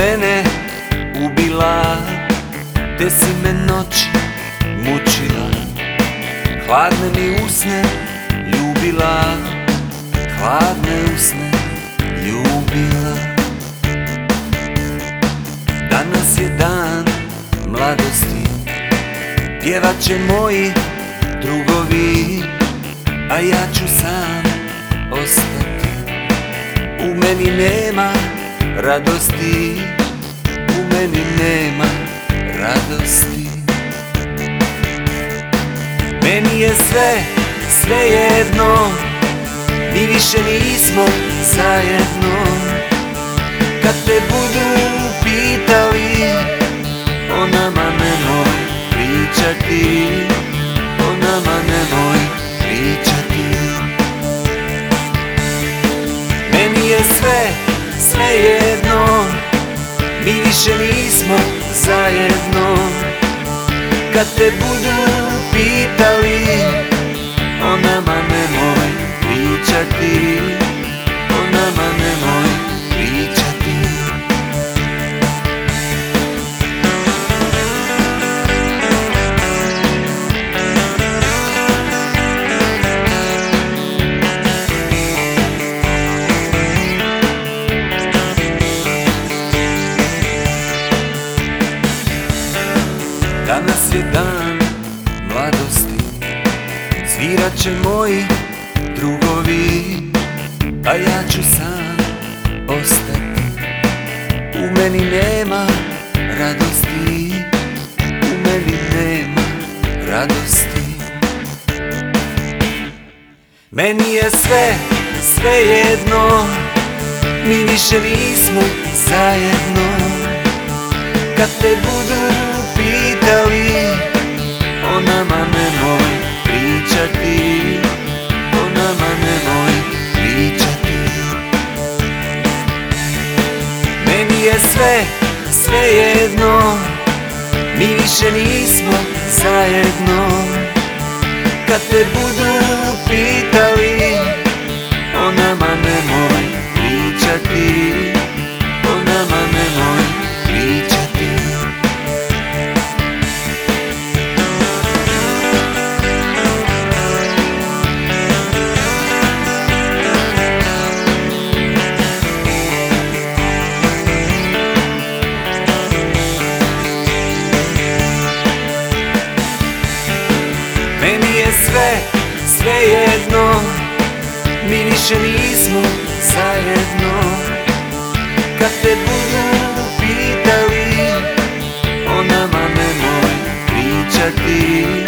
mene ubila, gde si me noć mučila, hladne mi usne ljubila, hladne usne ljubila. Danas je dan mladosti, pjevaće moji drugovi, a ja ću sam ostati. U meni nema radosti, u meni nema radosti. Meni je sve jedno, mi više nismo zajedno. Kad te budu pitali, o nama nemoj pričati, o nama nemoj pričati. Meni je sve jedno, mi više nismo zajedno. Kad te budu pitali, o nama nemoj pričati, o nama nemoj pričati. Danas je dan mladosti, svirat će moji drugovi, a ja ću sam ostati. U meni nema radosti, u meni nema radosti. Meni je sve jedno, mi više nismo zajedno. Kad te budu pitali, o nama nemoj pričati, o nama nemoj pričati. Meni je sve jedno, mi više nismo zajedno. Kad te budu pitali, o nama nemoj pričati, o nama nemoj pričati. Meni je sve jedno, mi više nismo zajedno. Kad te budu pitali, o nama nemoj pričati.